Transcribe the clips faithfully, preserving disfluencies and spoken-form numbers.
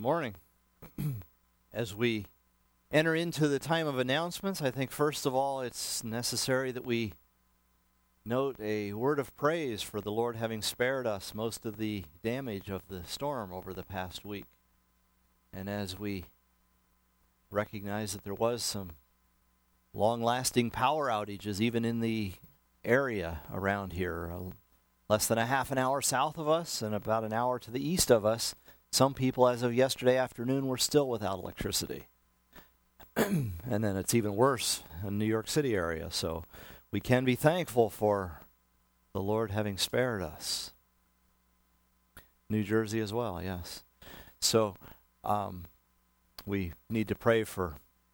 morning. As we enter into the time of announcements, I think first of all it's necessary that we note a word of praise for the Lord having spared us most of the damage of the storm over the past week. And as we recognize that there was some long-lasting power outages even in the area around here, uh, less than a half an hour south of us and about an hour to the east of us, some people as of yesterday afternoon were still without electricity. And then it's even worse in New York City area. So we can be thankful for the Lord having spared us. New Jersey as well, yes. So um, we need to pray for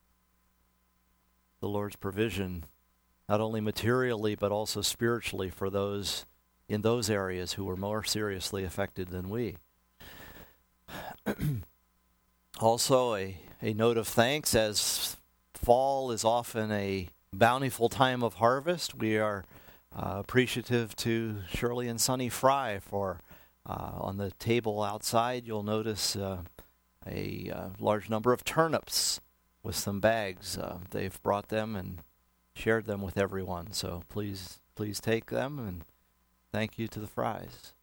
the Lord's provision, not only materially but also spiritually for those in those areas who were more seriously affected than we. Also, a, a note of thanks, as fall is often a bountiful time of harvest. We are uh, appreciative to Shirley and Sonny Fry for uh, on the table outside. You'll notice uh, a uh, large number of turnips with some bags. Uh, they've brought them and shared them with everyone. So please, please take them, and thank you to the Frys.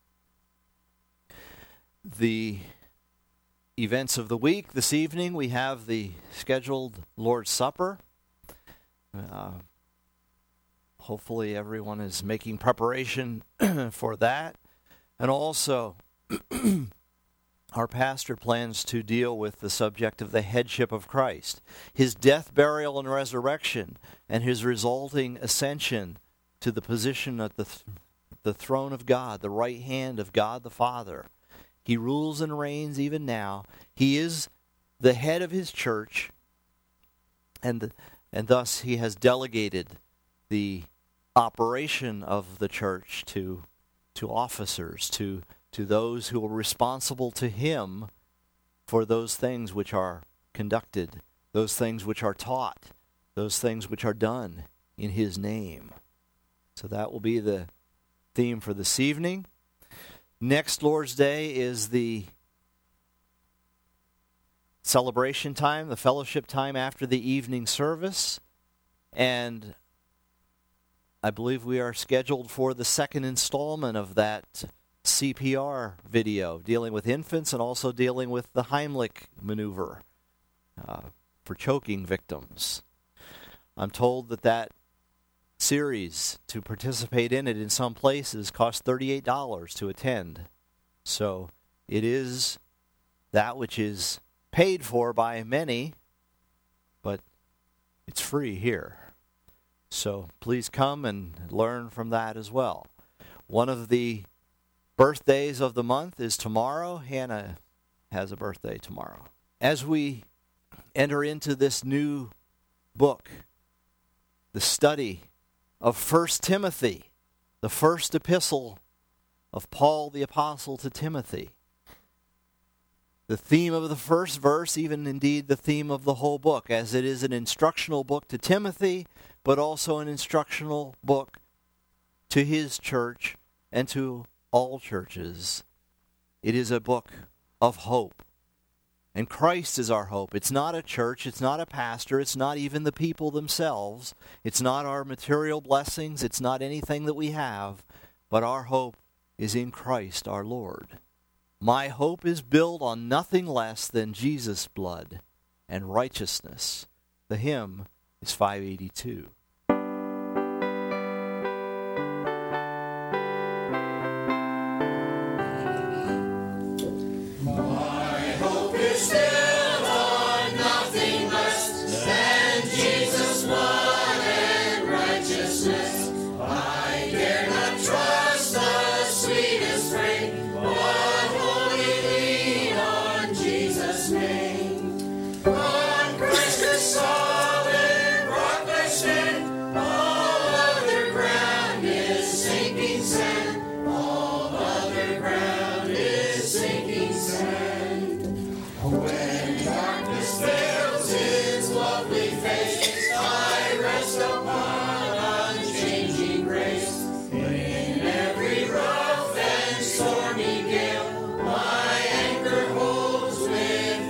The events of the week. This evening we have the scheduled Lord's Supper. Uh, hopefully everyone is making preparation for that. And also, our pastor plans to deal with the subject of the headship of Christ, his death, burial, and resurrection, and his resulting ascension to the position at the, th- the throne of God, the right hand of God the Father. He rules and reigns even now. He is the head of his church, and and thus he has delegated the operation of the church to to officers, to to those who are responsible to him for those things which are conducted, those things which are taught, those things which are done in his name. So that will be the theme for this evening. Next Lord's Day is the celebration time, the fellowship time after the evening service. And I believe we are scheduled for the second installment of that C P R video, dealing with infants and also dealing with the Heimlich maneuver uh, for choking victims. I'm told that that series, to participate in it in some places, costs thirty-eight dollars to attend. So it is that which is paid for by many, but it's free here. So please come and learn from that as well. One of the birthdays of the month is tomorrow. Hannah has a birthday tomorrow. As we enter into this new book, the study of First Timothy, the first epistle of Paul the Apostle to Timothy. The theme of the first verse, even indeed the theme of the whole book, as it is an instructional book to Timothy, but also an instructional book to his church and to all churches. It is a book of hope. And Christ is our hope. It's not a church. It's not a pastor. It's not even the people themselves. It's not our material blessings. It's not anything that we have. But our hope is in Christ our Lord. My hope is built on nothing less than Jesus' blood and righteousness. The hymn is five eighty-two. Stormy gale, my anchor holds with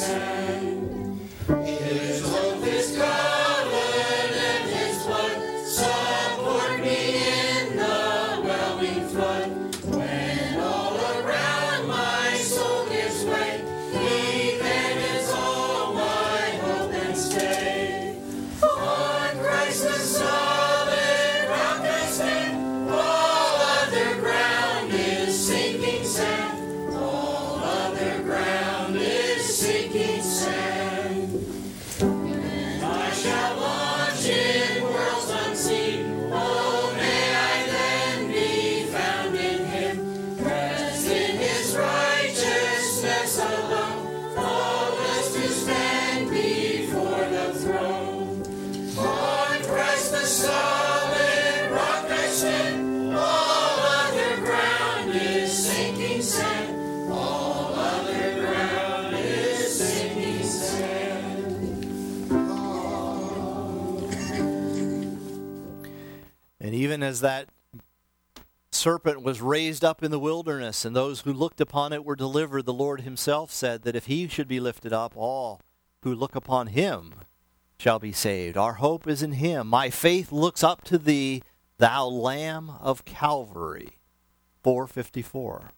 And even as that serpent was raised up in the wilderness, and those who looked upon it were delivered, the Lord himself said that if he should be lifted up, all who look upon him shall be saved. Our hope is in him. My faith looks up to thee, thou Lamb of Calvary. four fifty-four.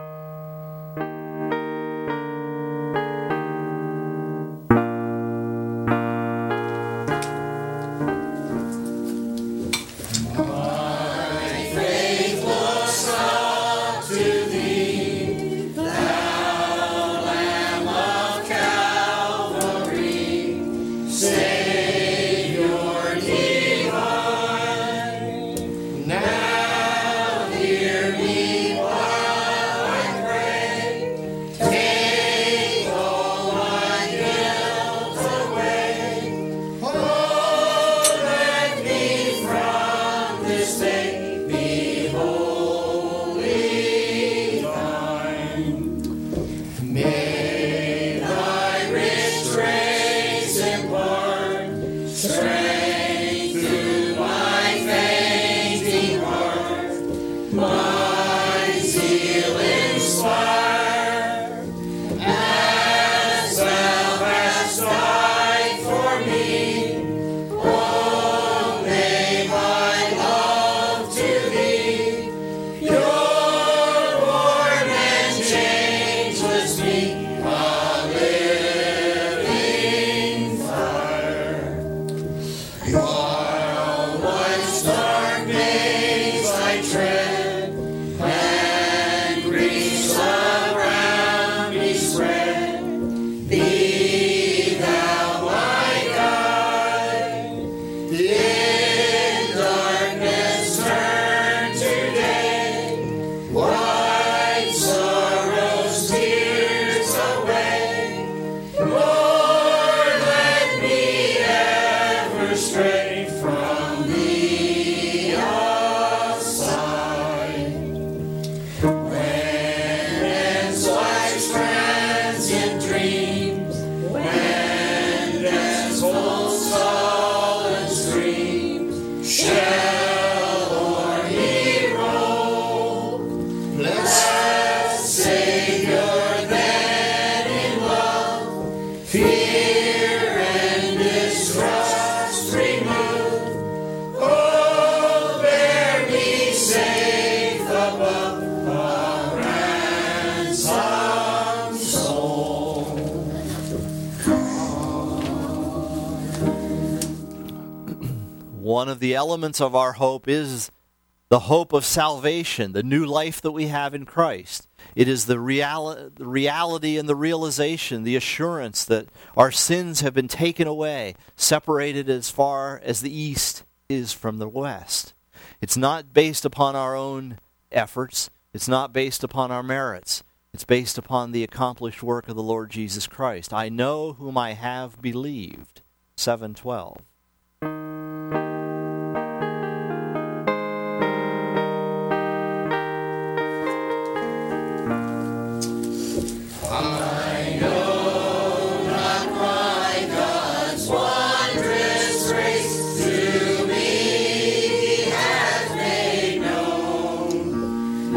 One of the elements of our hope is the hope of salvation, the new life that we have in Christ. It is the, reali- the reality and the realization, the assurance that our sins have been taken away, separated as far as the east is from the west. It's not based upon our own efforts. It's not based upon our merits. It's based upon the accomplished work of the Lord Jesus Christ. I know whom I have believed. seven twelve.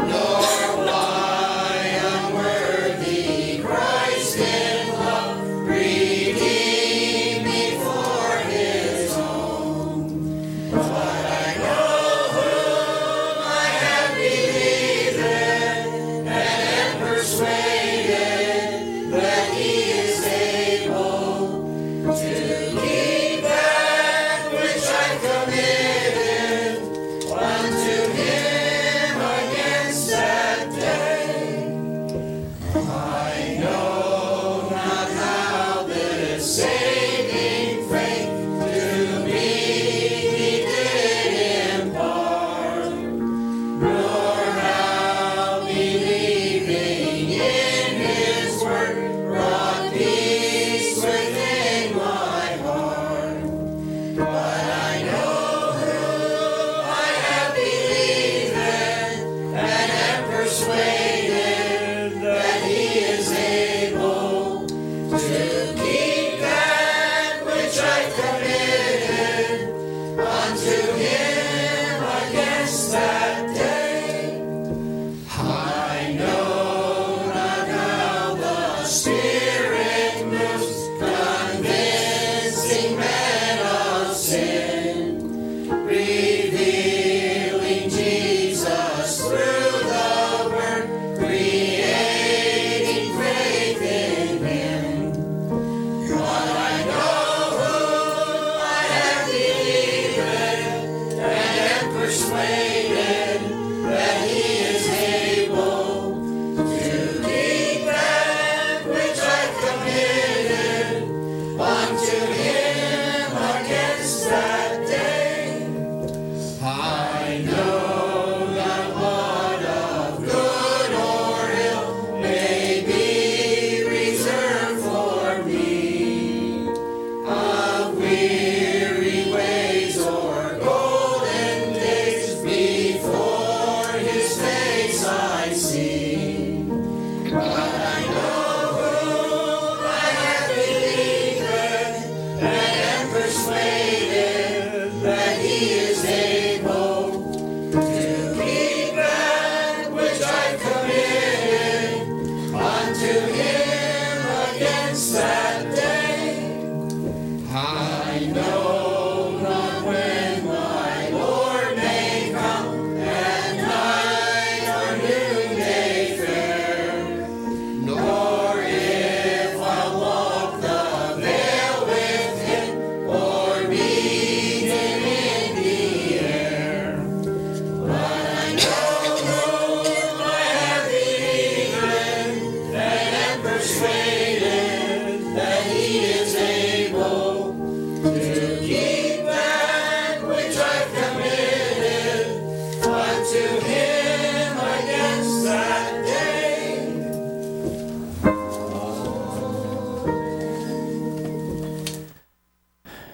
Christ in love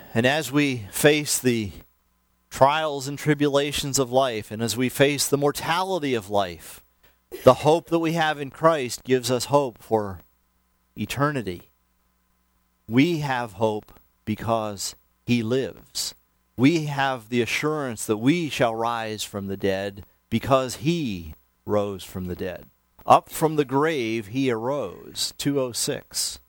And as we face the trials and tribulations of life, and as we face the mortality of life, the hope that we have in Christ gives us hope for eternity. We have hope because he lives. We have the assurance that we shall rise from the dead because he rose from the dead. Up from the grave he arose. two oh six.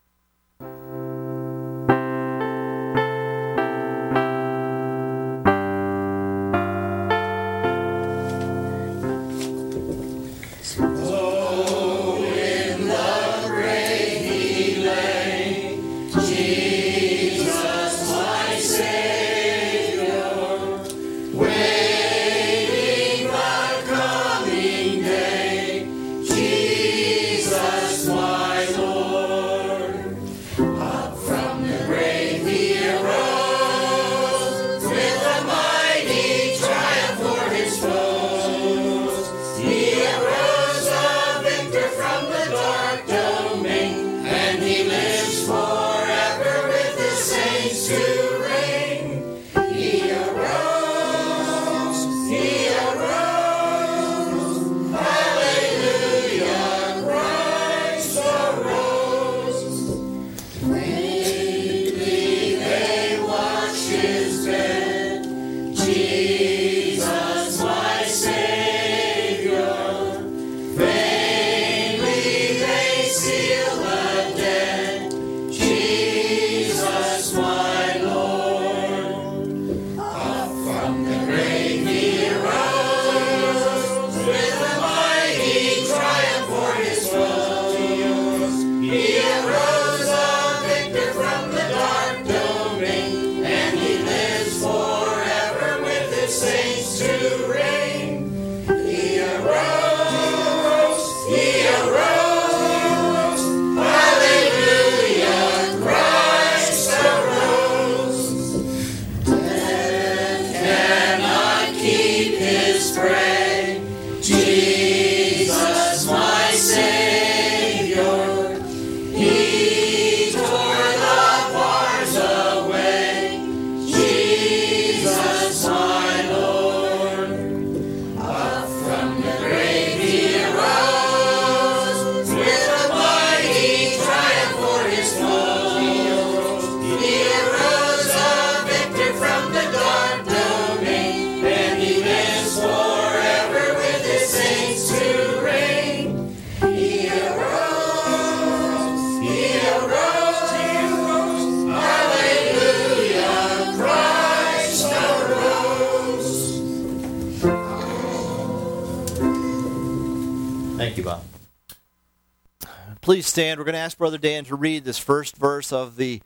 Please stand. We're going to ask Brother Dan to read this first verse of the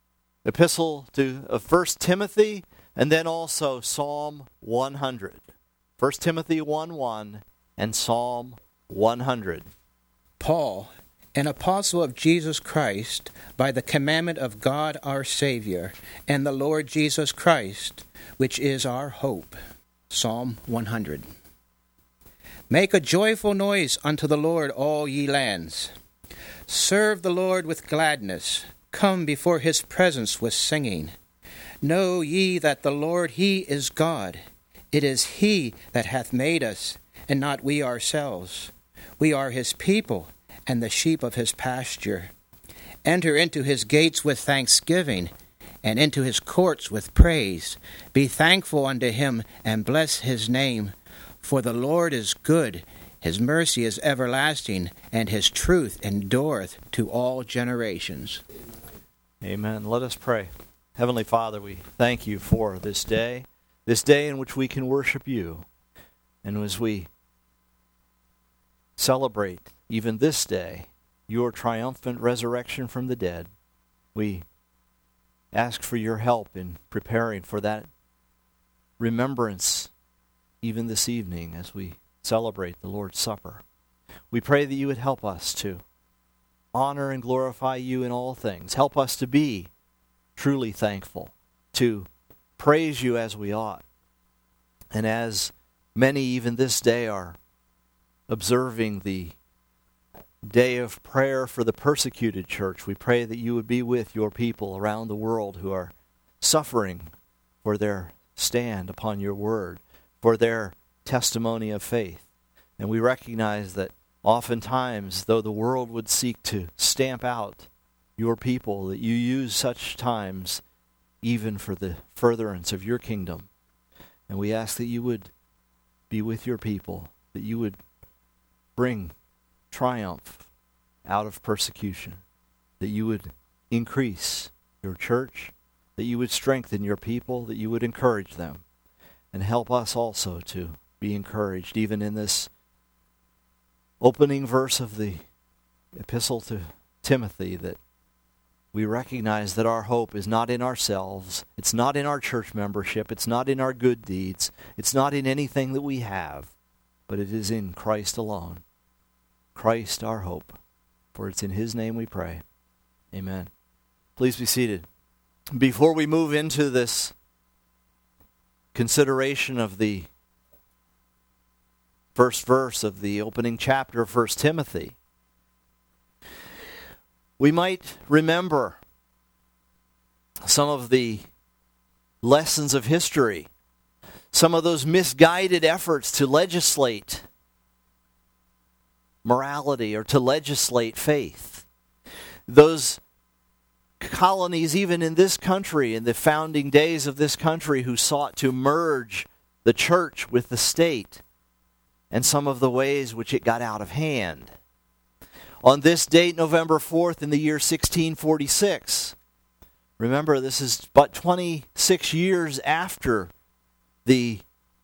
epistle to of First Timothy, and then also Psalm one hundred. First Timothy one one and Psalm one hundred. Paul, an apostle of Jesus Christ, by the commandment of God our Savior, and the Lord Jesus Christ, which is our hope. Psalm one hundred. Make a joyful noise unto the Lord, all ye lands. Serve the Lord with gladness. Come before his presence with singing. Know ye that the Lord, he is God. It is he that hath made us, and not we ourselves. We are his people, and the sheep of his pasture. Enter into his gates with thanksgiving, and into his courts with praise. Be thankful unto him, and bless his name. For the Lord is good. His mercy is everlasting, and his truth endureth to all generations. Amen. Let us pray. Heavenly Father, we thank you for this day, this day in which we can worship you. And as we celebrate even this day your triumphant resurrection from the dead, we ask for your help in preparing for that remembrance even this evening as we celebrate the Lord's Supper. We pray that you would help us to honor and glorify you in all things. Help us to be truly thankful, to praise you as we ought. And as many even this day are observing the day of prayer for the persecuted church, we pray that you would be with your people around the world who are suffering for their stand upon your word, for their testimony of faith. And we recognize that oftentimes, though the world would seek to stamp out your people, that you use such times even for the furtherance of your kingdom. And we ask that you would be with your people, that you would bring triumph out of persecution, that you would increase your church, that you would strengthen your people, that you would encourage them, and help us also to be encouraged, even in this opening verse of the epistle to Timothy, that we recognize that our hope is not in ourselves, it's not in our church membership, it's not in our good deeds, it's not in anything that we have, but it is in Christ alone. Christ our hope. For it's in His name we pray. Amen. Please be seated. Before we move into this consideration of the first verse of the opening chapter of First Timothy, we might remember some of the lessons of history, some of those misguided efforts to legislate morality or to legislate faith. Those colonies, even in this country, in the founding days of this country, who sought to merge the church with the state, and some of the ways which it got out of hand. On this date, November fourth, in the year sixteen forty-six, remember, this is but twenty-six years after the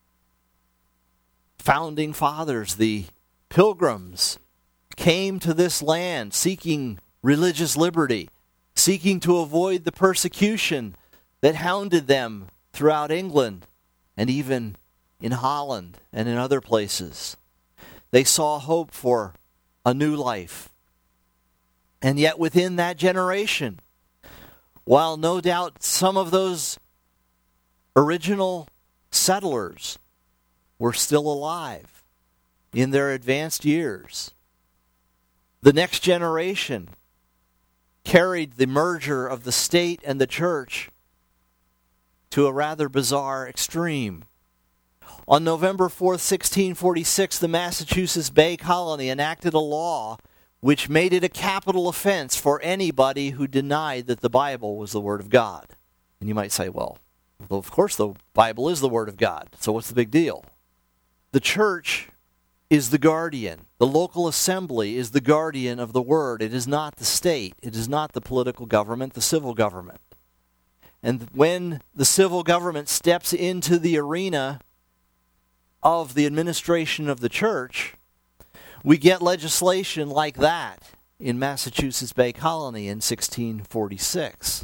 founding fathers, the Pilgrims, came to this land seeking religious liberty, seeking to avoid the persecution that hounded them throughout England and even in Holland and in other places. They saw hope for a new life. And yet within that generation, while no doubt some of those original settlers were still alive in their advanced years, the next generation carried the merger of the state and the church to a rather bizarre extreme. On November fourth, sixteen forty-six, the Massachusetts Bay Colony enacted a law which made it a capital offense for anybody who denied that the Bible was the Word of God. And you might say, well, well, of course the Bible is the Word of God, so what's the big deal? The church is the guardian. The local assembly is the guardian of the Word. It is not the state. It is not the political government, the civil government. And when the civil government steps into the arena of the administration of the church, we get legislation like that in Massachusetts Bay Colony in sixteen forty-six.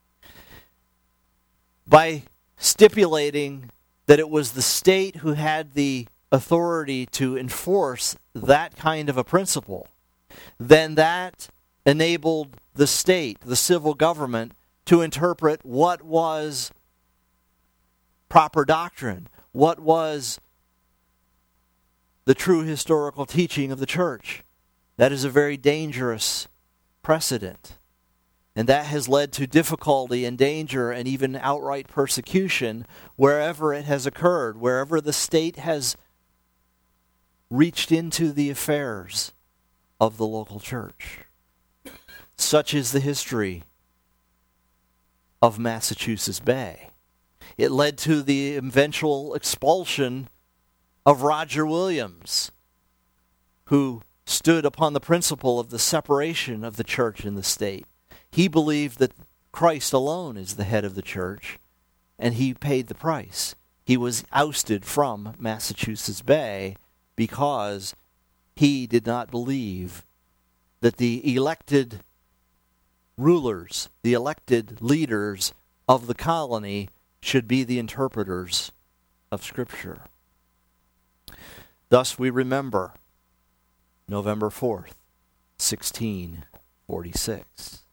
By stipulating that it was the state who had the authority to enforce that kind of a principle, then that enabled the state, the civil government, to interpret what was proper doctrine, what was the true historical teaching of the church. That is a very dangerous precedent. And that has led to difficulty and danger and even outright persecution wherever it has occurred, wherever the state has reached into the affairs of the local church. Such is the history of Massachusetts Bay. It led to the eventual expulsion of Roger Williams, who stood upon the principle of the separation of the church and the state. He believed that Christ alone is the head of the church, and he paid the price. He was ousted from Massachusetts Bay because he did not believe that the elected rulers, the elected leaders of the colony should be the interpreters of Scripture. Thus we remember November fourth, sixteen forty-six.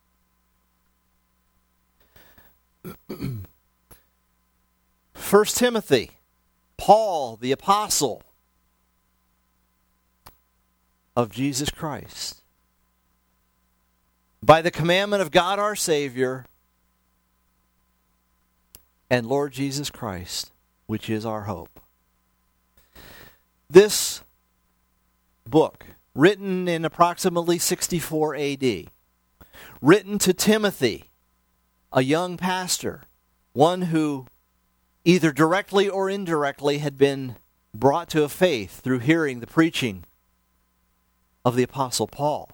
First Timothy, Paul the apostle of Jesus Christ, by the commandment of God our Savior, and Lord Jesus Christ, which is our hope. This book, written in approximately sixty-four A D, written to Timothy, a young pastor, one who either directly or indirectly had been brought to a faith through hearing the preaching of the Apostle Paul.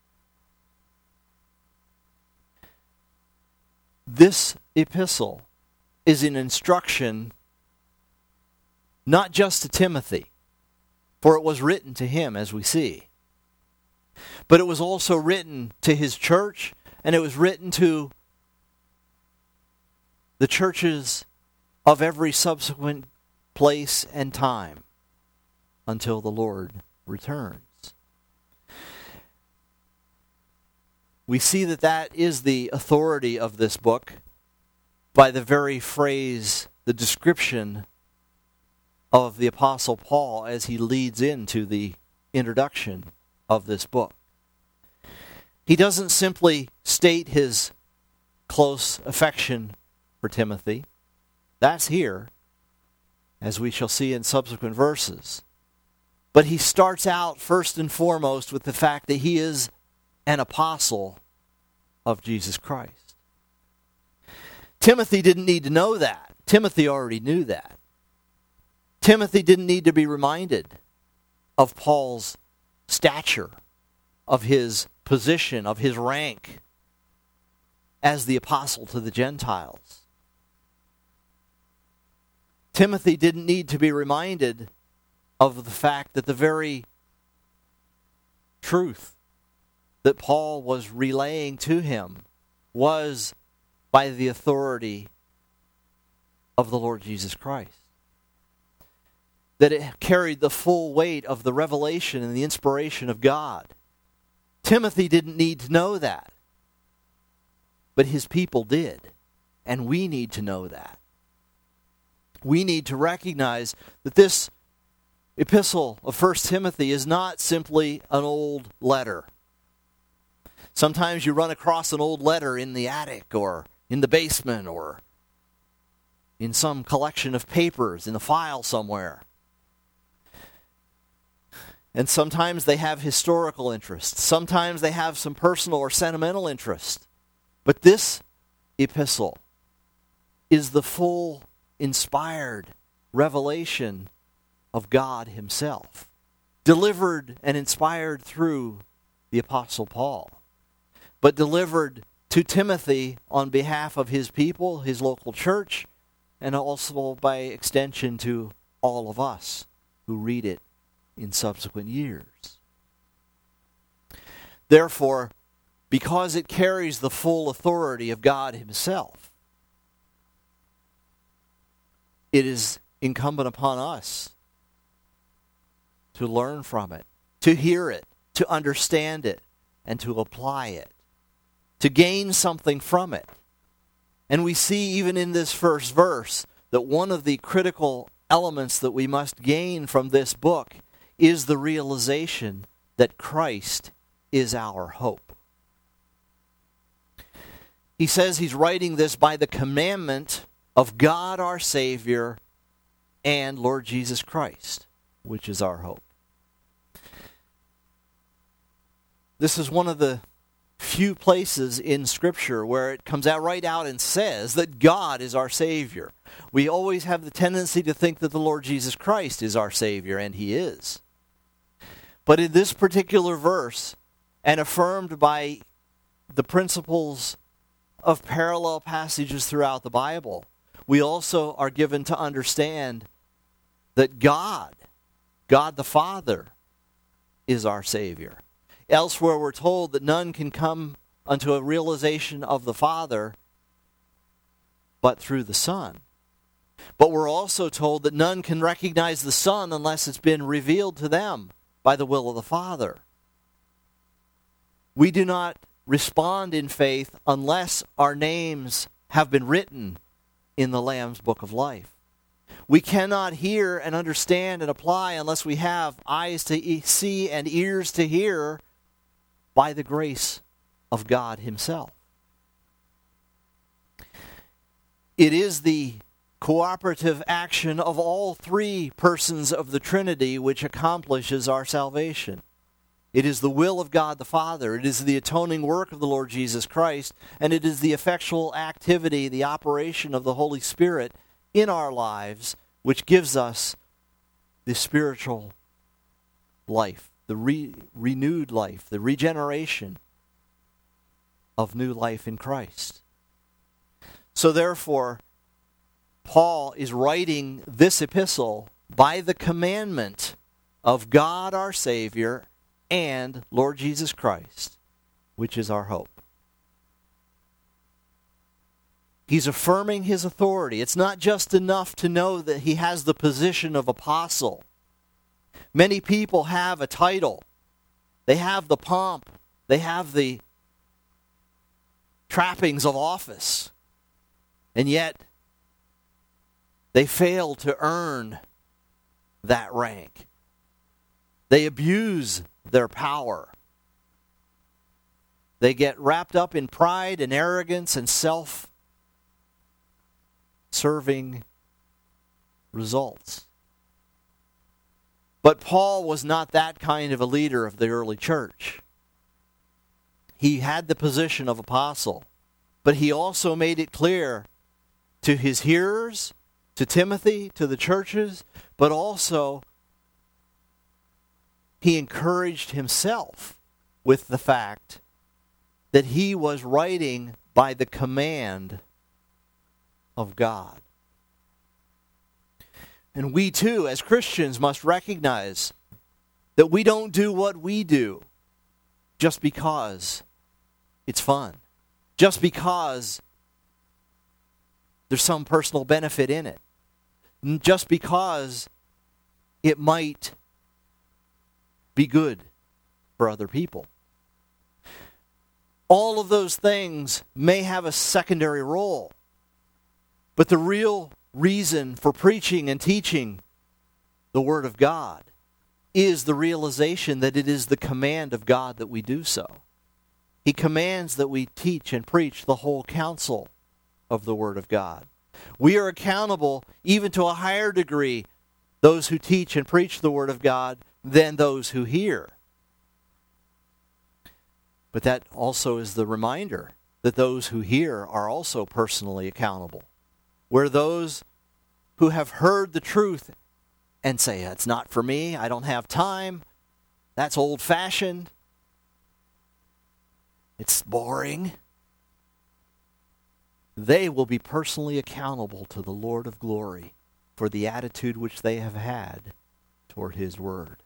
This epistle is an instruction not just to Timothy, for it was written to him, as we see, but it was also written to his church, and it was written to the churches of every subsequent place and time until the Lord returns. We see that that is the authority of this book by the very phrase, the description of the Apostle Paul as he leads into the introduction of this book. He doesn't simply state his close affection for Timothy. That's here, as we shall see in subsequent verses. But he starts out first and foremost with the fact that he is an apostle of Jesus Christ. Timothy didn't need to know that. Timothy already knew that. Timothy didn't need to be reminded of Paul's stature, of his position, of his rank as the apostle to the Gentiles. Timothy didn't need to be reminded of the fact that the very truth that Paul was relaying to him was by the authority of the Lord Jesus Christ. That it carried the full weight of the revelation and the inspiration of God. Timothy didn't need to know that, but his people did, and we need to know that. We need to recognize that this epistle of First Timothy is not simply an old letter. Sometimes you run across an old letter in the attic or in the basement or in some collection of papers in a file somewhere. And sometimes they have historical interest. Sometimes they have some personal or sentimental interest. But this epistle is the full, inspired revelation of God himself, delivered and inspired through the Apostle Paul, but delivered to Timothy on behalf of his people, his local church, and also by extension to all of us who read it in subsequent years. Therefore, because it carries the full authority of God himself, it is incumbent upon us to learn from it, to hear it, to understand it, and to apply it, to gain something from it. And we see even in this first verse that one of the critical elements that we must gain from this book is the realization that Christ is our hope. He says he's writing this by the commandment of God our Savior and Lord Jesus Christ, which is our hope. This is one of the few places in Scripture where it comes out right out and says that God is our Savior. We always have the tendency to think that the Lord Jesus Christ is our Savior, and he is. But in this particular verse, and affirmed by the principles of parallel passages throughout the Bible, we also are given to understand that God, God the Father, is our Savior. Elsewhere we're told that none can come unto a realization of the Father but through the Son. But we're also told that none can recognize the Son unless it's been revealed to them by the will of the Father. We do not respond in faith unless our names have been written in the Lamb's Book of Life. We cannot hear and understand and apply unless we have eyes to see and ears to hear by the grace of God himself. It is the cooperative action of all three persons of the Trinity which accomplishes our salvation. It is the will of God the Father, it is the atoning work of the Lord Jesus Christ, and it is the effectual activity, the operation of the Holy Spirit in our lives, which gives us the spiritual life, the re- renewed life, the regeneration of new life in Christ. So therefore, Paul is writing this epistle by the commandment of God our Savior and Lord Jesus Christ, which is our hope. He's affirming his authority. It's not just enough to know that he has the position of apostle. Many people have a title. They have the pomp. They have the trappings of office. And yet, they fail to earn that rank. They abuse their power. They get wrapped up in pride and arrogance and self-serving results. But Paul was not that kind of a leader of the early church. He had the position of apostle, but he also made it clear to his hearers, to Timothy, to the churches, but also he encouraged himself with the fact that he was writing by the command of God. And we too, as Christians, must recognize that we don't do what we do just because it's fun, just because there's some personal benefit in it, just because it might be good for other people. All of those things may have a secondary role, but the real reason for preaching and teaching the Word of God is the realization that it is the command of God that we do so. He commands that we teach and preach the whole counsel of the Word of God. We are accountable, even to a higher degree, those who teach and preach the Word of God, than those who hear. But that also is the reminder that those who hear are also personally accountable. Where those who have heard the truth and say, it's not for me, I don't have time, that's old-fashioned, it's boring, they will be personally accountable to the Lord of glory for the attitude which they have had toward His Word.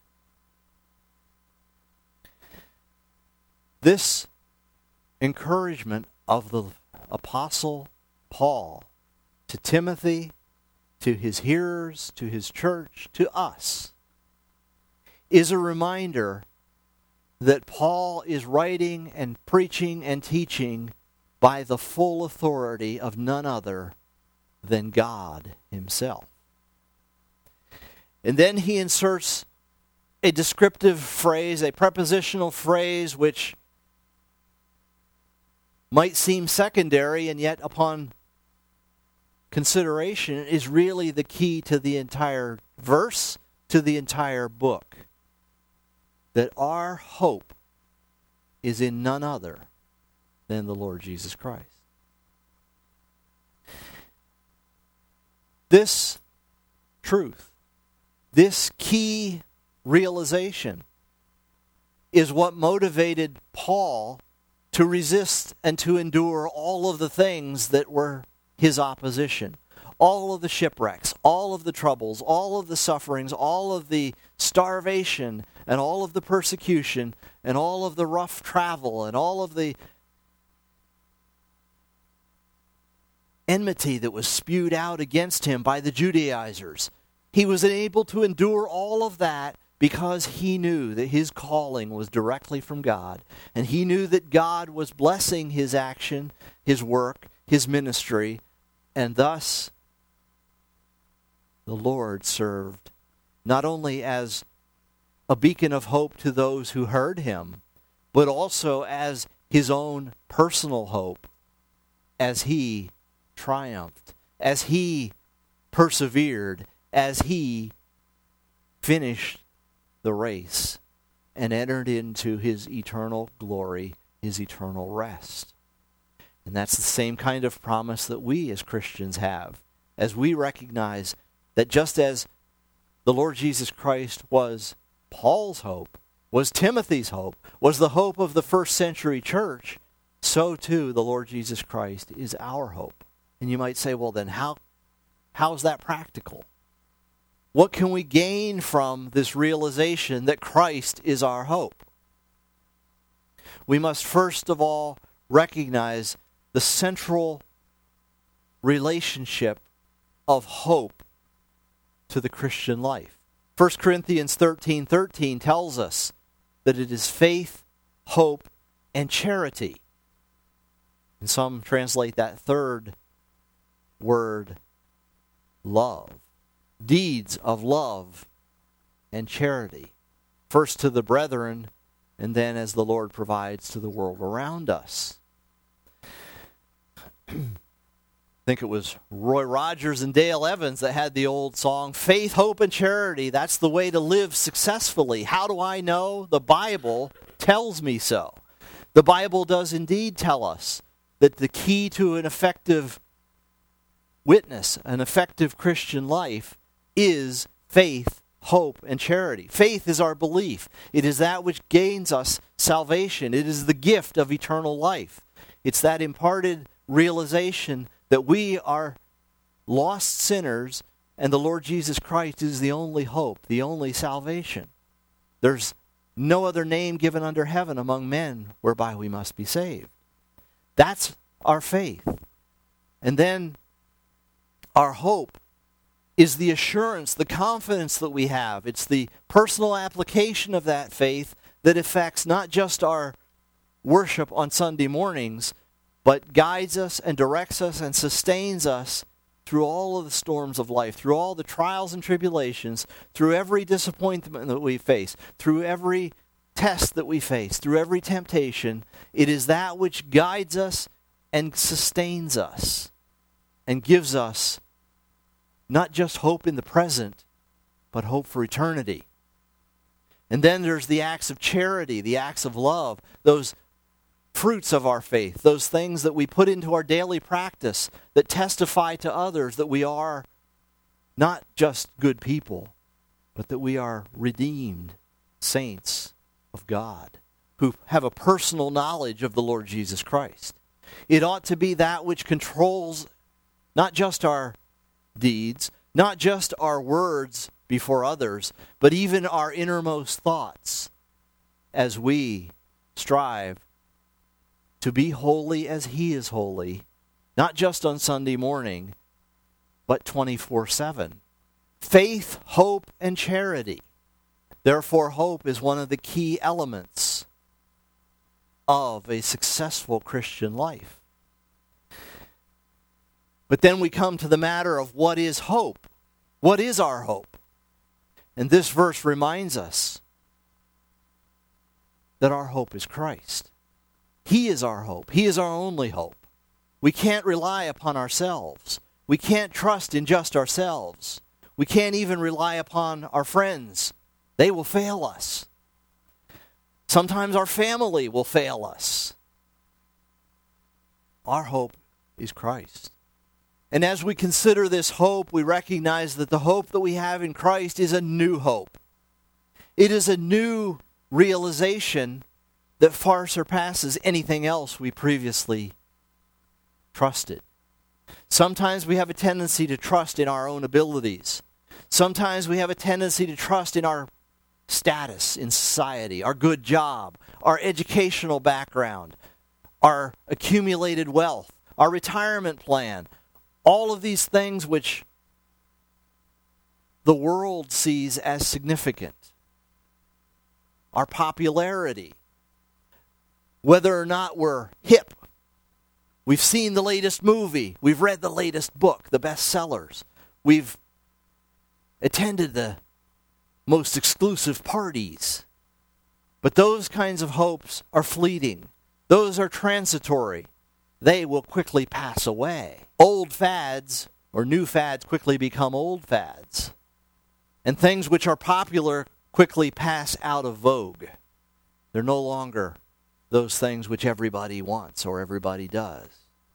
This encouragement of the Apostle Paul to Timothy, to his hearers, to his church, to us, is a reminder that Paul is writing and preaching and teaching by the full authority of none other than God Himself. And then he inserts a descriptive phrase, a prepositional phrase, which might seem secondary, and yet upon consideration is really the key to the entire verse, to the entire book. That our hope is in none other than the Lord Jesus Christ. This truth, this key realization, is what motivated Paul to resist and to endure all of the things that were his opposition. All of the shipwrecks, all of the troubles, all of the sufferings, all of the starvation, and all of the persecution, and all of the rough travel, and all of the enmity that was spewed out against him by the Judaizers. He was able to endure all of that because he knew that his calling was directly from God, and he knew that God was blessing his action, his work, his ministry, and thus the Lord served not only as a beacon of hope to those who heard him, but also as his own personal hope as he triumphed, as he persevered as he finished the race and entered into his eternal glory, his eternal rest. And that's the same kind of promise that we as Christians have, as we recognize that just as the Lord Jesus Christ was Paul's hope, was Timothy's hope, was the hope of the first century church, so too the Lord Jesus Christ is our hope. And you might say, well then how how is that practical? What can we gain from this realization that Christ is our hope? We must first of all recognize the central relationship of hope to the Christian life. First Corinthians thirteen thirteen tells us that it is faith, hope, and charity. And some translate that third word, love. Deeds of love and charity. First to the brethren, and then as the Lord provides to the world around us. I think it was Roy Rogers and Dale Evans that had the old song, Faith, Hope, and Charity. That's the way to live successfully. How do I know? The Bible tells me so. The Bible does indeed tell us that the key to an effective witness, an effective Christian life, is faith, hope, and charity. Faith is our belief. It is that which gains us salvation. It is the gift of eternal life. It's that imparted realization that we are lost sinners and the Lord Jesus Christ is the only hope, the only salvation. There's no other name given under heaven among men whereby we must be saved. That's our faith. And then our hope is the assurance, the confidence that we have. It's the personal application of that faith that affects not just our worship on Sunday mornings, but guides us and directs us and sustains us through all of the storms of life, through all the trials and tribulations, through every disappointment that we face, through every test that we face, through every temptation. It is that which guides us and sustains us and gives us not just hope in the present, but hope for eternity. And then there's the acts of charity, the acts of love, those fruits of our faith, those things that we put into our daily practice that testify to others that we are not just good people, but that we are redeemed saints of God who have a personal knowledge of the Lord Jesus Christ. It ought to be that which controls not just our deeds, not just our words before others, but even our innermost thoughts as we strive to be holy as He is holy, not just on Sunday morning, but twenty-four seven. Faith, hope, and charity. Therefore, hope is one of the key elements of a successful Christian life. But then we come to the matter of what is hope? What is our hope? And this verse reminds us that our hope is Christ. He is our hope. He is our only hope. We can't rely upon ourselves. We can't trust in just ourselves. We can't even rely upon our friends. They will fail us. Sometimes our family will fail us. Our hope is Christ. And as we consider this hope, we recognize that the hope that we have in Christ is a new hope. It is a new realization that far surpasses anything else we previously trusted. Sometimes we have a tendency to trust in our own abilities. Sometimes we have a tendency to trust in our status in society, our good job, our educational background, our accumulated wealth, our retirement plan, all of these things which the world sees as significant. Our popularity, whether or not we're hip. We've seen the latest movie. We've read the latest book, the bestsellers. We've attended the most exclusive parties. But those kinds of hopes are fleeting. Those are transitory. They will quickly pass away. Old fads or new fads quickly become old fads. And things which are popular quickly pass out of vogue. They're no longer those things which everybody wants or everybody does.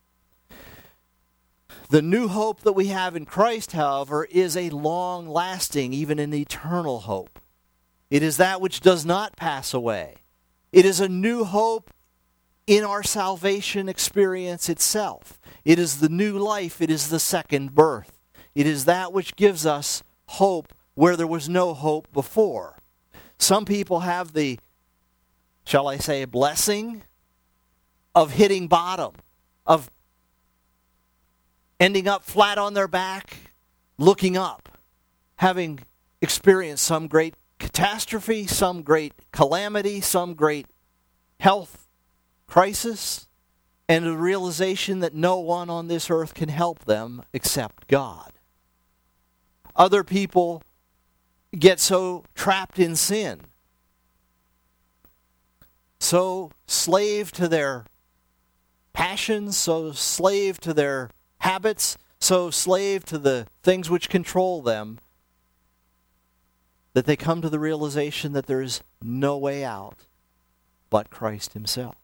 The new hope that we have in Christ, however, is a long-lasting, even an eternal hope. It is that which does not pass away. It is a new hope in our salvation experience itself. It is the new life. It is the second birth. It is that which gives us hope where there was no hope before. Some people have the, shall I say, blessing of hitting bottom, of ending up flat on their back, looking up, having experienced some great catastrophe, some great calamity, some great health crisis, and a realization that no one on this earth can help them except God. Other people get so trapped in sin, so slave to their passions, so slave to their habits, so slave to the things which control them, that they come to the realization that there is no way out but Christ himself.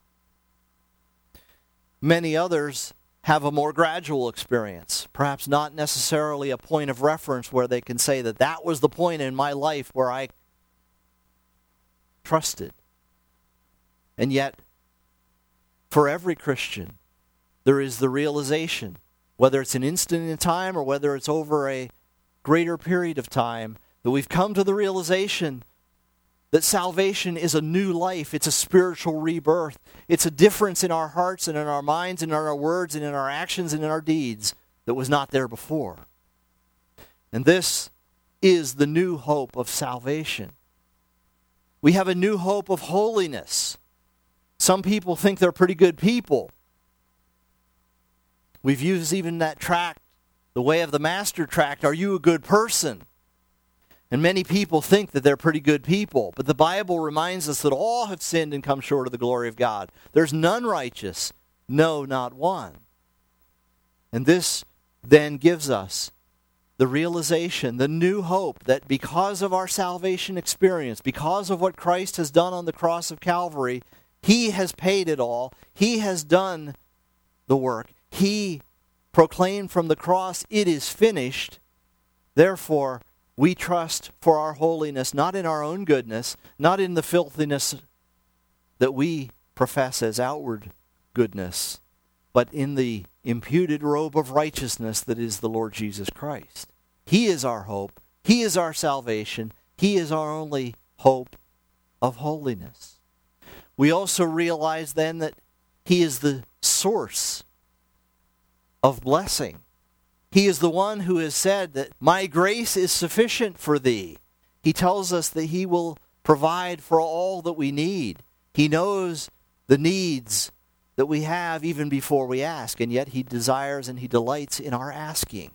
Many others have a more gradual experience, perhaps not necessarily a point of reference where they can say that that was the point in my life where I trusted. And yet, for every Christian, there is the realization, whether it's an instant in time or whether it's over a greater period of time, that we've come to the realization that salvation is a new life. It's a spiritual rebirth. It's a difference in our hearts and in our minds and in our words and in our actions and in our deeds that was not there before. And this is the new hope of salvation. We have a new hope of holiness. Some people think they're pretty good people. We've used even that tract, the Way of the Master tract, Are You a Good Person? And many people think that they're pretty good people. But the Bible reminds us that all have sinned and come short of the glory of God. There's none righteous, no, not one. And this then gives us the realization, the new hope, that because of our salvation experience, because of what Christ has done on the cross of Calvary, he has paid it all. He has done the work. He proclaimed from the cross, it is finished. Therefore, we trust for our holiness, not in our own goodness, not in the filthiness that we profess as outward goodness, but in the imputed robe of righteousness that is the Lord Jesus Christ. He is our hope. He is our salvation. He is our only hope of holiness. We also realize then that he is the source of blessing. He is the one who has said that my grace is sufficient for thee. He tells us that he will provide for all that we need. He knows the needs that we have even before we ask, and yet he desires and he delights in our asking.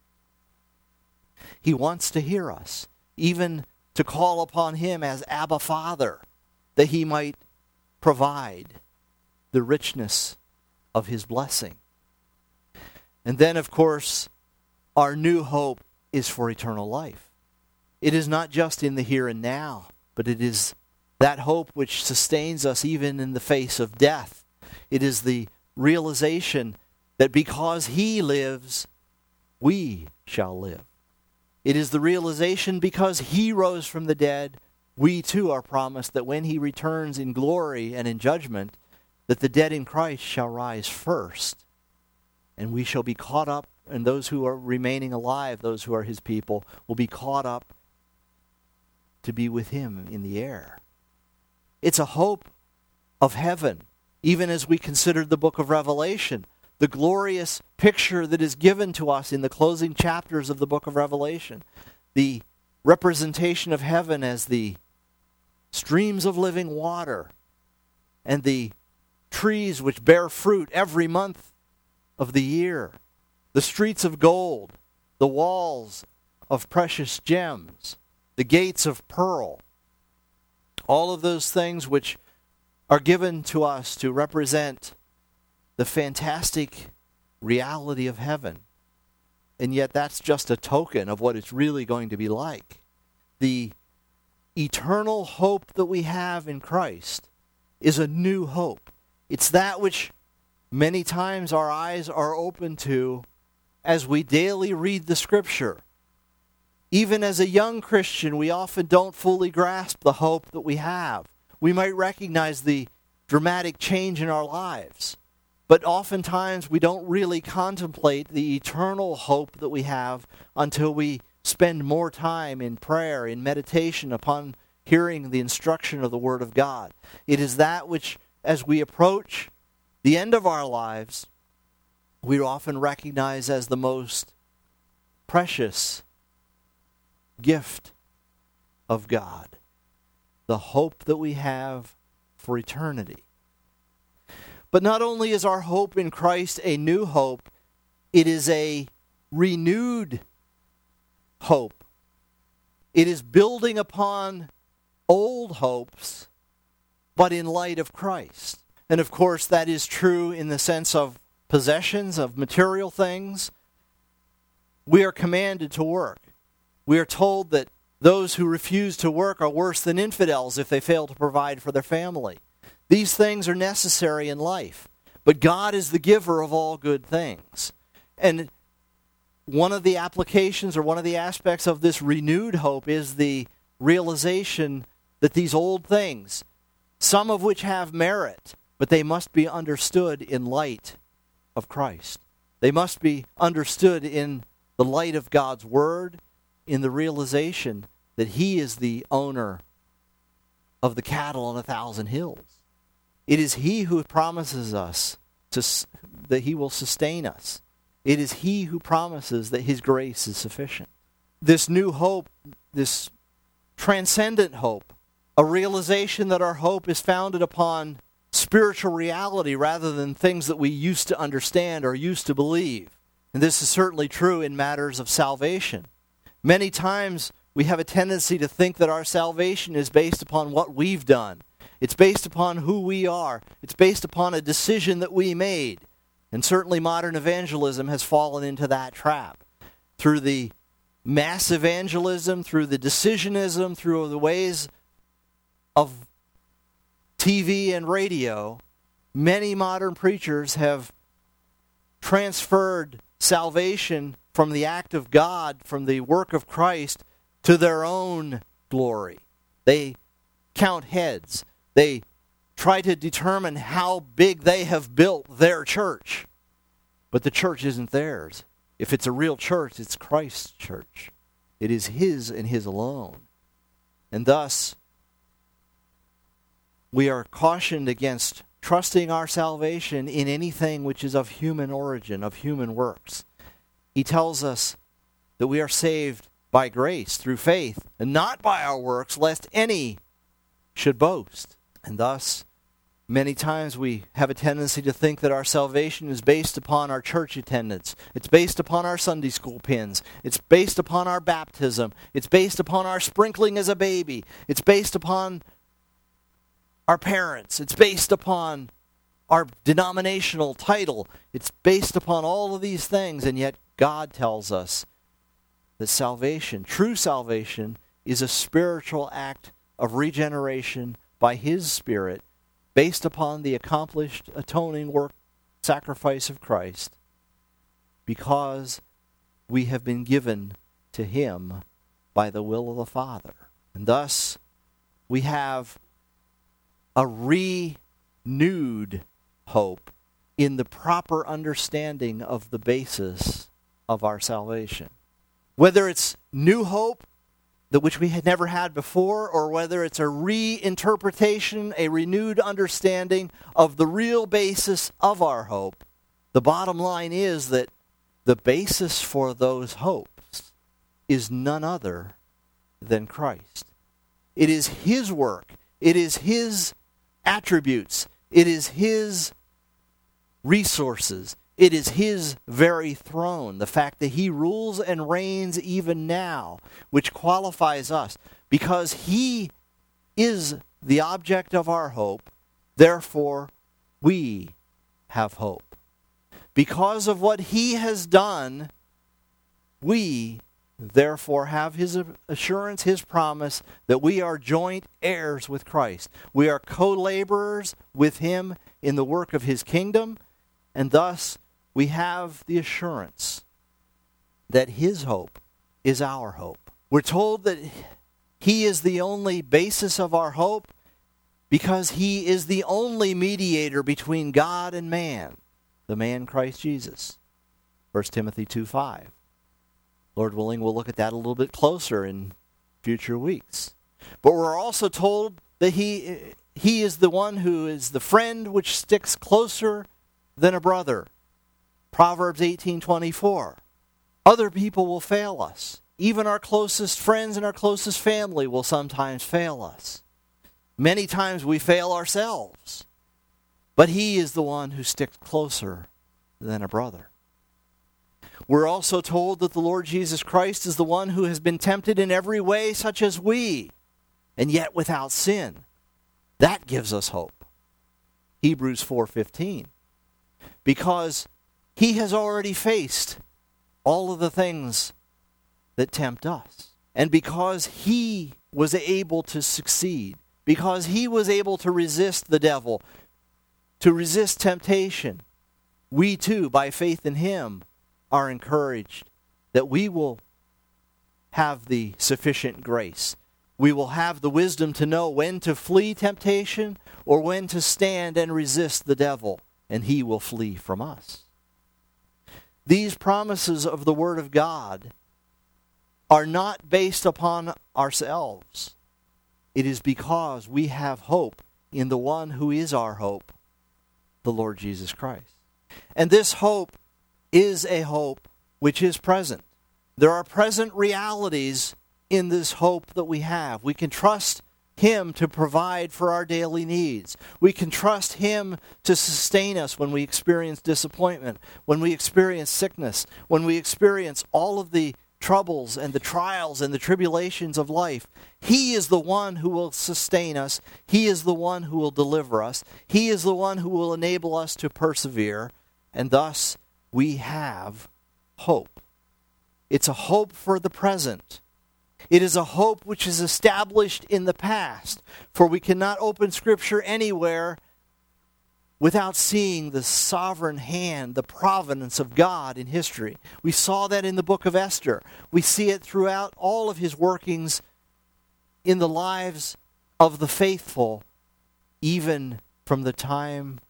He wants to hear us, even to call upon him as Abba Father, that he might provide the richness of his blessing. And then, of course, our new hope is for eternal life. It is not just in the here and now, but it is that hope which sustains us even in the face of death. It is the realization that because he lives, we shall live. It is the realization because he rose from the dead, we too are promised that when he returns in glory and in judgment, that the dead in Christ shall rise first. And we shall be caught up, and those who are remaining alive, those who are his people, will be caught up to be with him in the air. It's a hope of heaven, even as we considered the book of Revelation, the glorious picture that is given to us in the closing chapters of the book of Revelation, the representation of heaven as the streams of living water and the trees which bear fruit every month of the year, the streets of gold, the walls of precious gems, the gates of pearl, all of those things which are given to us to represent the fantastic reality of heaven. and yet that's just a token of what it's really going to be like. The eternal hope that we have in Christ is a new hope. It's that which many times our eyes are open to as we daily read the Scripture. Even as a young Christian, we often don't fully grasp the hope that we have. We might recognize the dramatic change in our lives, but oftentimes we don't really contemplate the eternal hope that we have until we spend more time in prayer, in meditation, upon hearing the instruction of the Word of God. It is that which, as we approach the end of our lives, we often recognize as the most precious gift of God, the hope that we have for eternity. But not only is our hope in Christ a new hope, it is a renewed hope. It is building upon old hopes, but in light of Christ. And of course, that is true in the sense of possessions, of material things. We are commanded to work. We are told that those who refuse to work are worse than infidels if they fail to provide for their family. These things are necessary in life, but God is the giver of all good things. And one of the applications or one of the aspects of this renewed hope is the realization that these old things, some of which have merit, but they must be understood in light of Christ. They must be understood in the light of God's Word, in the realization that He is the owner of the cattle on a thousand hills. It is He who promises us to, that He will sustain us. It is He who promises that His grace is sufficient. This new hope, this transcendent hope, a realization that our hope is founded upon spiritual reality rather than things that we used to understand or used to believe. And this is certainly true in matters of salvation. Many times we have a tendency to think that our salvation is based upon what we've done. It's based upon who we are. It's based upon a decision that we made. And certainly modern evangelism has fallen into that trap. Through the mass evangelism, through the decisionism, through the ways of T V and radio, many modern preachers have transferred salvation from the act of God, from the work of Christ, to their own glory. They count heads. They try to determine how big they have built their church. But the church isn't theirs. If it's a real church, it's Christ's church. It is His and His alone. And thus, we are cautioned against trusting our salvation in anything which is of human origin, of human works. He tells us that we are saved by grace through faith, and not by our works, lest any should boast. And thus, many times we have a tendency to think that our salvation is based upon our church attendance. It's based upon our Sunday school pins. It's based upon our baptism. It's based upon our sprinkling as a baby. It's based upon our parents. It's based upon our denominational title. It's based upon all of these things, and yet God tells us that salvation, true salvation, is a spiritual act of regeneration by His Spirit, based upon the accomplished atoning work, sacrifice of Christ, because we have been given to Him by the will of the Father. And thus, we have a renewed hope in the proper understanding of the basis of our salvation. Whether it's new hope, that which we had never had before, or whether it's a reinterpretation, a renewed understanding of the real basis of our hope, the bottom line is that the basis for those hopes is none other than Christ. It is His work. It is His attributes. It is His resources. It is His very throne, the fact that He rules and reigns even now, which qualifies us. Because He is the object of our hope, therefore we have hope. Because of what He has done, We therefore have his assurance, his promise, that we are joint heirs with Christ. We are co-laborers with him in the work of his kingdom, and thus we have the assurance that his hope is our hope. We're told that he is the only basis of our hope because he is the only mediator between God and man, the man Christ Jesus. First Timothy two five. Lord willing, we'll look at that a little bit closer in future weeks. But we're also told that he, he is the one who is the friend which sticks closer than a brother. Proverbs eighteen twenty-four. Other people will fail us. Even our closest friends and our closest family will sometimes fail us. Many times we fail ourselves. But he is the one who sticks closer than a brother. We're also told that the Lord Jesus Christ is the one who has been tempted in every way such as we, and yet without sin. That gives us hope. Hebrews four fifteen. Because he has already faced all of the things that tempt us. And because he was able to succeed, because he was able to resist the devil, to resist temptation, we too, by faith in him, are encouraged that we will have the sufficient grace. We will have the wisdom to know when to flee temptation or when to stand and resist the devil, and he will flee from us. These promises of the Word of God are not based upon ourselves. It is because we have hope in the one who is our hope, the Lord Jesus Christ. And this hope is a hope which is present. There are present realities in this hope that we have. We can trust him to provide for our daily needs. We can trust him to sustain us when we experience disappointment, when we experience sickness, when we experience all of the troubles and the trials and the tribulations of life. He is the one who will sustain us. He is the one who will deliver us. He is the one who will enable us to persevere, and thus we have hope. It's a hope for the present. It is a hope which is established in the past, for we cannot open Scripture anywhere without seeing the sovereign hand, the providence of God in history. We saw that in the book of Esther. We see it throughout all of his workings in the lives of the faithful, even from the time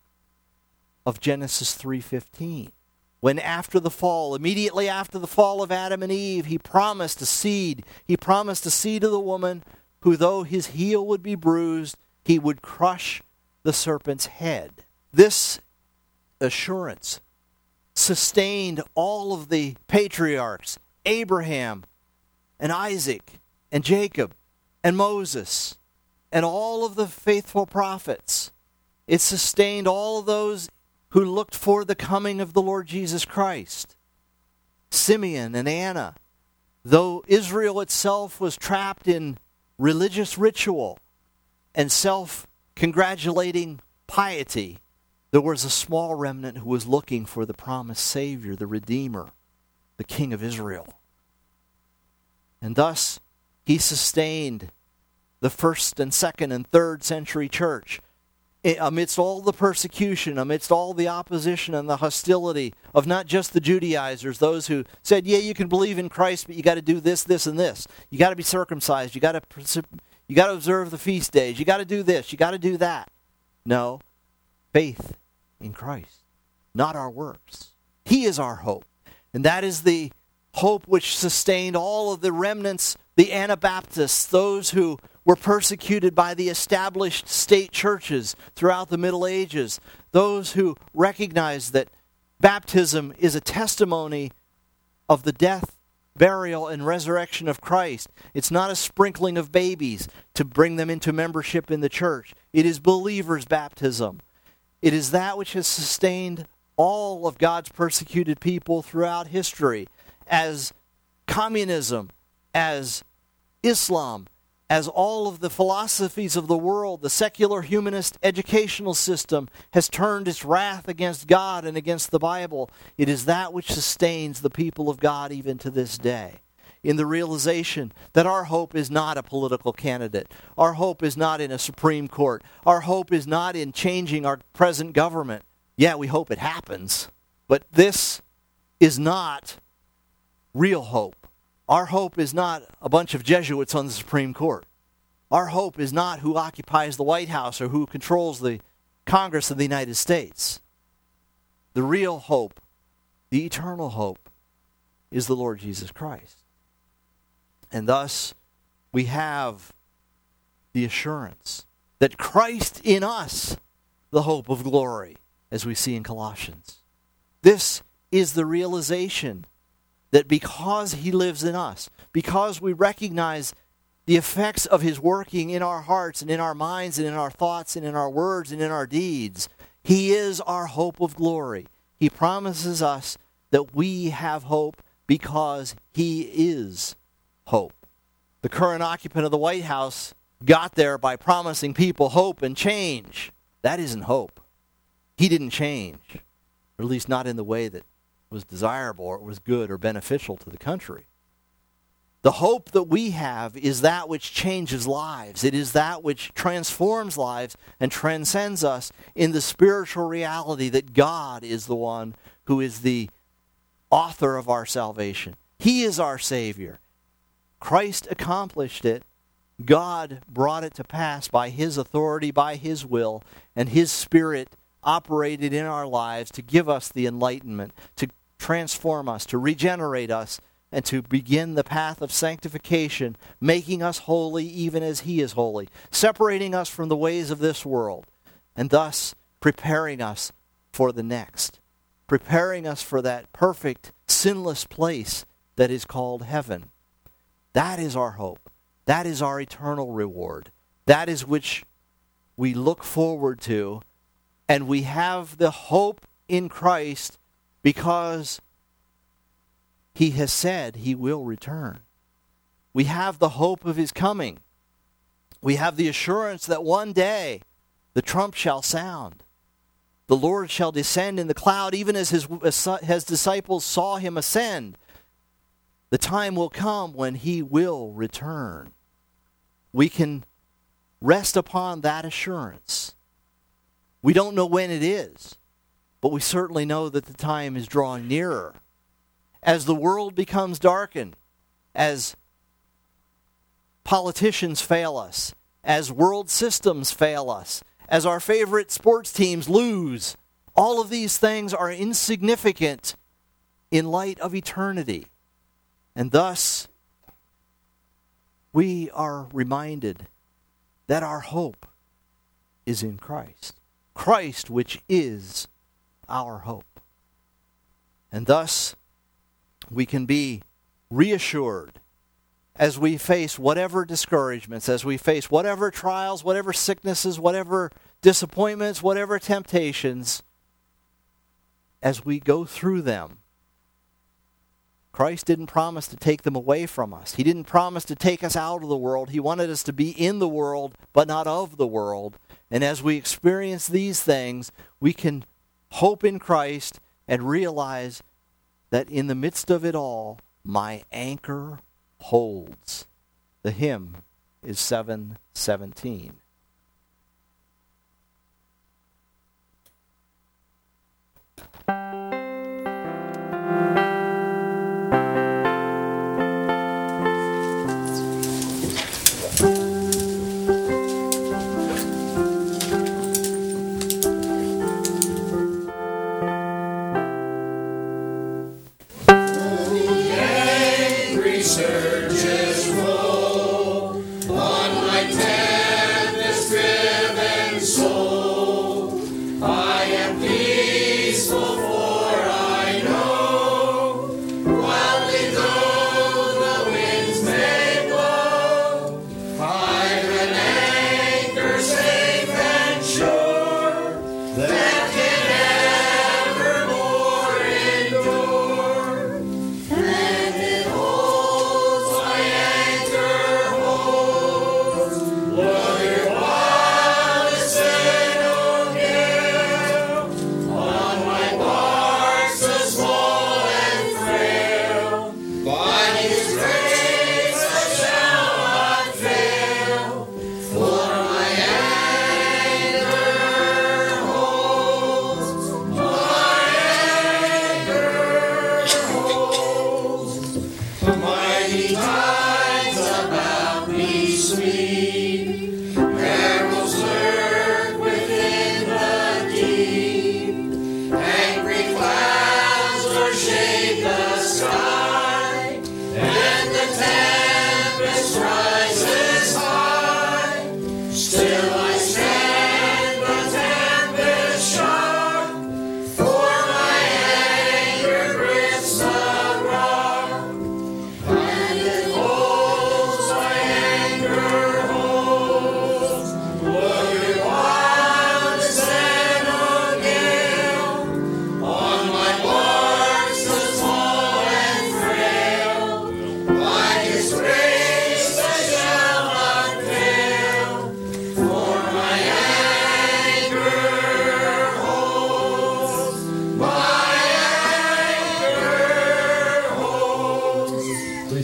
of Genesis three fifteen. When after the fall, immediately after the fall of Adam and Eve, he promised a seed. He promised a seed of the woman who, though his heel would be bruised, he would crush the serpent's head. This assurance sustained all of the patriarchs, Abraham and Isaac and Jacob and Moses and all of the faithful prophets. It sustained all of those who looked for the coming of the Lord Jesus Christ. Simeon and Anna, though Israel itself was trapped in religious ritual and self-congratulating piety, there was a small remnant who was looking for the promised Savior, the Redeemer, the King of Israel. And thus, he sustained the first and second and third century church amidst all the persecution, amidst all the opposition and the hostility of not just the Judaizers, those who said, yeah, you can believe in Christ, but you got to do this, this, and this. You got to be circumcised. You got to you got to observe the feast days. You got to do this. You got to do that. No, faith in Christ, not our works. He is our hope. And that is the hope which sustained all of the remnants, the Anabaptists, those who were persecuted by the established state churches throughout the Middle Ages, those who recognized that baptism is a testimony of the death, burial, and resurrection of Christ. It's not a sprinkling of babies to bring them into membership in the church. It is believers' baptism. It is that which has sustained all of God's persecuted people throughout history, as communism, as Islam, as all of the philosophies of the world, the secular humanist educational system has turned its wrath against God and against the Bible, it is that which sustains the people of God even to this day. In the realization that our hope is not a political candidate. Our hope is not in a Supreme Court. Our hope is not in changing our present government. Yeah, we hope it happens. But this is not real hope. Our hope is not a bunch of Jesuits on the Supreme Court. Our hope is not who occupies the White House or who controls the Congress of the United States. The real hope, the eternal hope, is the Lord Jesus Christ. And thus, we have the assurance that Christ in us, the hope of glory, as we see in Colossians. This is the realization that because he lives in us, because we recognize the effects of his working in our hearts and in our minds and in our thoughts and in our words and in our deeds, he is our hope of glory. He promises us that we have hope because he is hope. The current occupant of the White House got there by promising people hope and change. That isn't hope. He didn't change, or at least not in the way that was desirable or was good or beneficial to the country. The hope that we have is that which changes lives. It is that which transforms lives and transcends us in the spiritual reality that God is the one who is the author of our salvation. He is our Savior. Christ accomplished it. God brought it to pass by his authority, by his will, and his Spirit operated in our lives to give us the enlightenment, to transform us, to regenerate us, and to begin the path of sanctification, making us holy even as he is holy, separating us from the ways of this world, and thus preparing us for the next, preparing us for that perfect, sinless place that is called heaven. That is our hope. That is our eternal reward. That is which we look forward to, and we have the hope in Christ because he has said he will return. We have the hope of his coming. We have the assurance that one day the trump shall sound. The Lord shall descend in the cloud, even as his, his disciples saw him ascend. The time will come when he will return. We can rest upon that assurance. We don't know when it is, but we certainly know that the time is drawing nearer. As the world becomes darkened, as politicians fail us, as world systems fail us, as our favorite sports teams lose, all of these things are insignificant in light of eternity. And thus, we are reminded that our hope is in Christ. Christ, which is our hope. And thus, we can be reassured as we face whatever discouragements, as we face whatever trials, whatever sicknesses, whatever disappointments, whatever temptations, as we go through them. Christ didn't promise to take them away from us. He didn't promise to take us out of the world. He wanted us to be in the world, but not of the world. And as we experience these things, we can hope in Christ and realize that in the midst of it all, my anchor holds. The hymn is seven seventeen. And it holds my anchor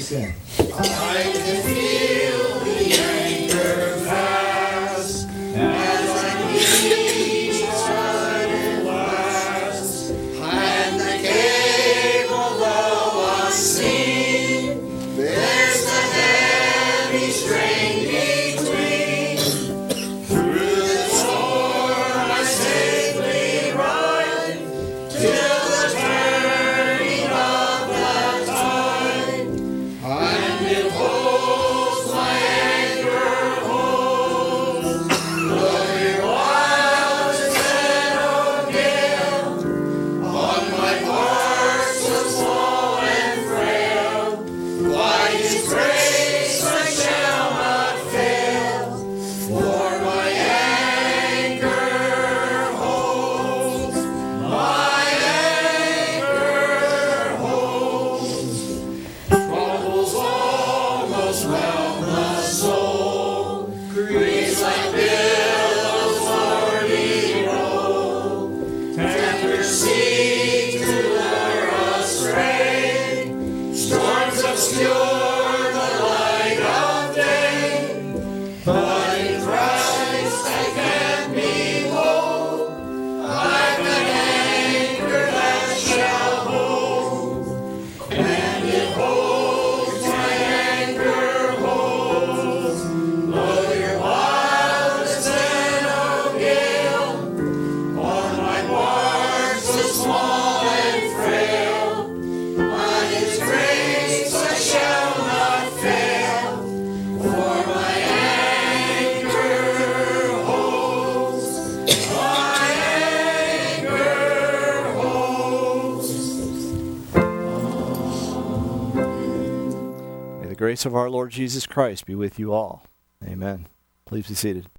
sing. I can feel the anchor fast as I reach a sudden blast, and the cable low unseen. There's the heavy strain between. Through the storm I safely ride till the turning of the tide, and it holds my anchor holds. Though your wild and oh gale on my parts so small and frail, by His grace I shall not fail, for my anchor holds, my anchor holds. Troubles almost whelm the soul, griefs like billows stormy roll. Tempters seek to lure us astray, storms obscure the light of day. But in Christ I can behold, I've an anchor that shall hold, and it holds, my anchor holds. Though your wildest and oh gale on my bark so small and frail, by His grace I shall not fail, for my anchor holds, my anchor holds. May the grace of our Lord Jesus Christ be with you all. Amen. Please be seated.